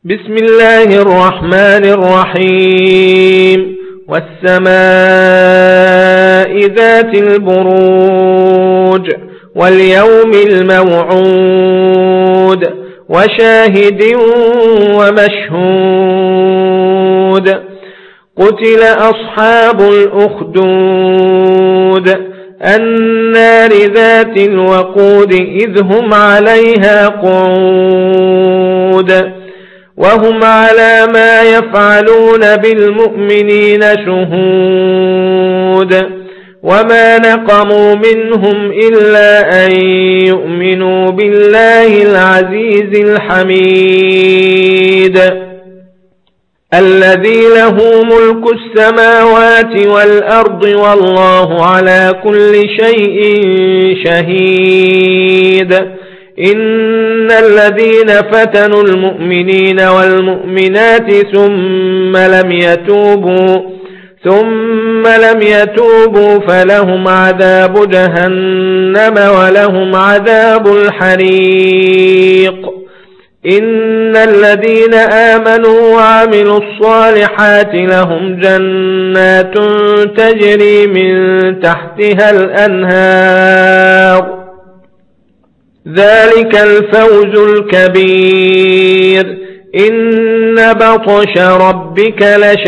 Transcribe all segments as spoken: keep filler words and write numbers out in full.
بسم الله الرحمن الرحيم والسماء ذات البروج واليوم الموعود وشاهد ومشهود قتل أصحاب الأخدود النار ذات الوقود إذ هم عليها قعود وهم على ما يفعلون بالمؤمنين شهود وما نقموا منهم إلا أن يؤمنوا بالله العزيز الحميد الذي له ملك السماوات والأرض والله على كل شيء شهيد إن الذين فتنوا المؤمنين والمؤمنات ثم لم يتوبوا ثم لم يتوبوا فلهم عذاب جهنم ولهم عذاب الحريق إن الذين آمنوا وعملوا الصالحات لهم جنات تجري من تحتها الأنهار ذلك الفوز الكبير إن بطش ربك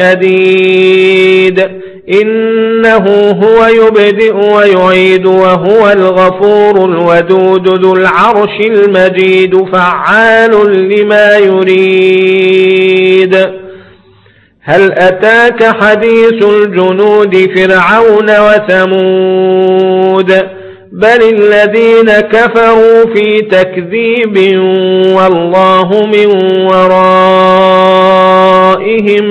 لشديد إنه هو يبدئ ويعيد وهو الغفور الودود ذو العرش المجيد فعال لما يريد هل أتاك حديث الجنود فرعون وثمود بل الذين كفروا في تكذيب والله من ورائهم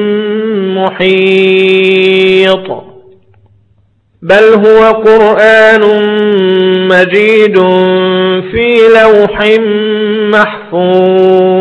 محيط بل هو قرآن مجيد في لوح محفوظ